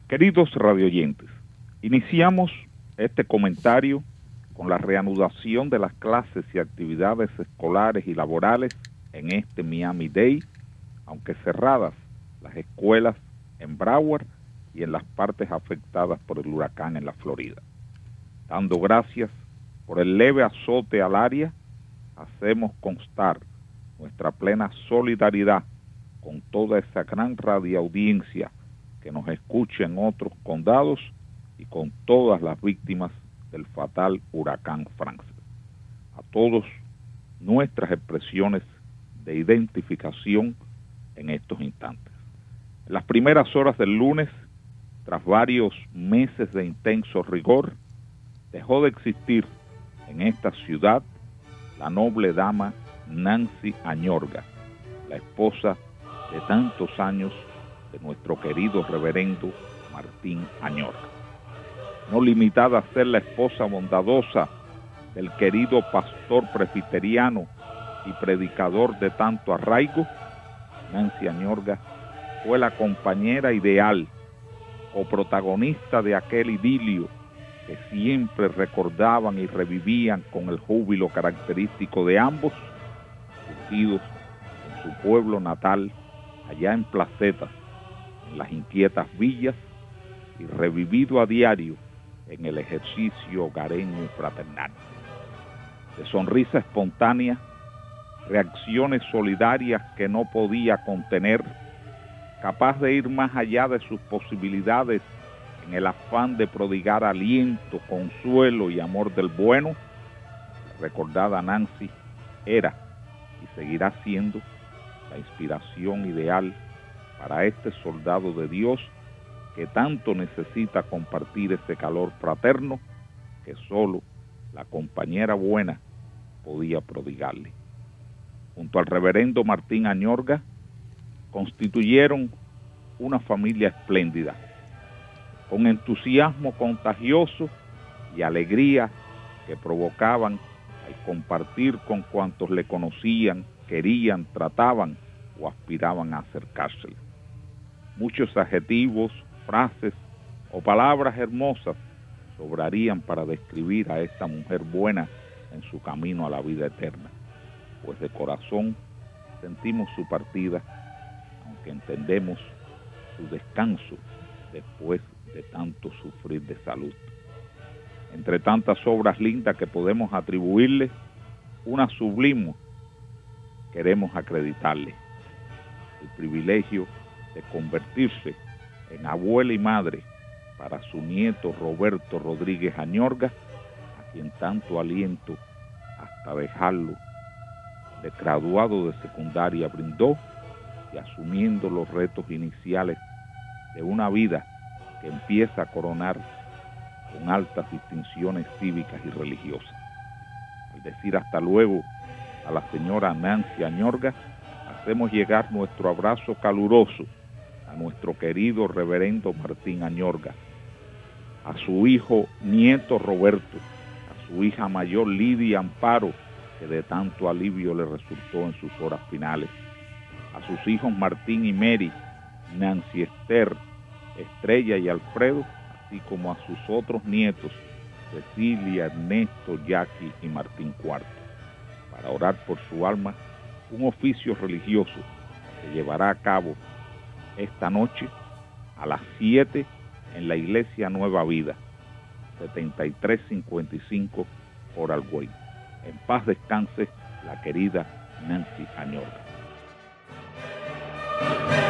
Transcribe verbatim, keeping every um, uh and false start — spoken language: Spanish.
Queridos radioyentes, iniciamos este comentario con la reanudación de las clases y actividades escolares y laborales en este Miami-Dade, aunque cerradas las escuelas en Broward y en las partes afectadas por el huracán en la Florida. Dando gracias por el leve azote al área, hacemos constar nuestra plena solidaridad con toda esa gran radioaudiencia que nos escucha en otros condados y con todas las víctimas del fatal huracán Frances. A todos nuestras expresiones de identificación en estos instantes. En las primeras horas del lunes, tras varios meses de intenso rigor, dejó de existir en esta ciudad la noble dama Nancy Añorga, la esposa de tantos años de nuestro querido reverendo Martín Añorga. No limitada a ser la esposa bondadosa del querido pastor presbiteriano y predicador de tanto arraigo, Nancy Añorga fue la compañera ideal o protagonista de aquel idilio que siempre recordaban y revivían con el júbilo característico de ambos, surgidos en su pueblo natal, allá en Placeta, en las inquietas villas, y revivido a diario en el ejercicio hogareño y fraternal. De sonrisa espontánea, reacciones solidarias que no podía contener, capaz de ir más allá de sus posibilidades en el afán de prodigar aliento, consuelo y amor del bueno, recordada Nancy era y seguirá siendo la inspiración ideal para este soldado de Dios que tanto necesita compartir ese calor fraterno que solo la compañera buena podía prodigarle. Junto al reverendo Martín Añorga, constituyeron una familia espléndida, con entusiasmo contagioso y alegría que provocaban al compartir con cuantos le conocían, querían, trataban o aspiraban a acercársele. Muchos adjetivos, frases o palabras hermosas sobrarían para describir a esta mujer buena en su camino a la vida eterna, pues de corazón sentimos su partida, aunque entendemos su descanso después de tanto sufrir de salud. Entre tantas obras lindas que podemos atribuirle, una sublime queremos acreditarle: el privilegio de convertirse en abuela y madre para su nieto Roberto Rodríguez Añorga, a quien tanto aliento hasta dejarlo de graduado de secundaria brindó, y asumiendo los retos iniciales de una vida que empieza a coronar con altas distinciones cívicas y religiosas. Al decir hasta luego a la señora Nancy Añorga, hacemos llegar nuestro abrazo caluroso a nuestro querido reverendo Martín Añorga, a su hijo nieto Roberto, a su hija mayor Lidia Amparo, que de tanto alivio le resultó en sus horas finales, a sus hijos Martín y Mary, Nancy Esther, Estrella y Alfredo, así como a sus otros nietos, Cecilia, Ernesto, Jackie y Martín Cuarto, para orar por su alma, un oficio religioso que llevará a cabo esta noche a las siete en la Iglesia Nueva Vida, setenta y tres cincuenta y cinco Coral Way. En paz descanse la querida Nancy Añorga.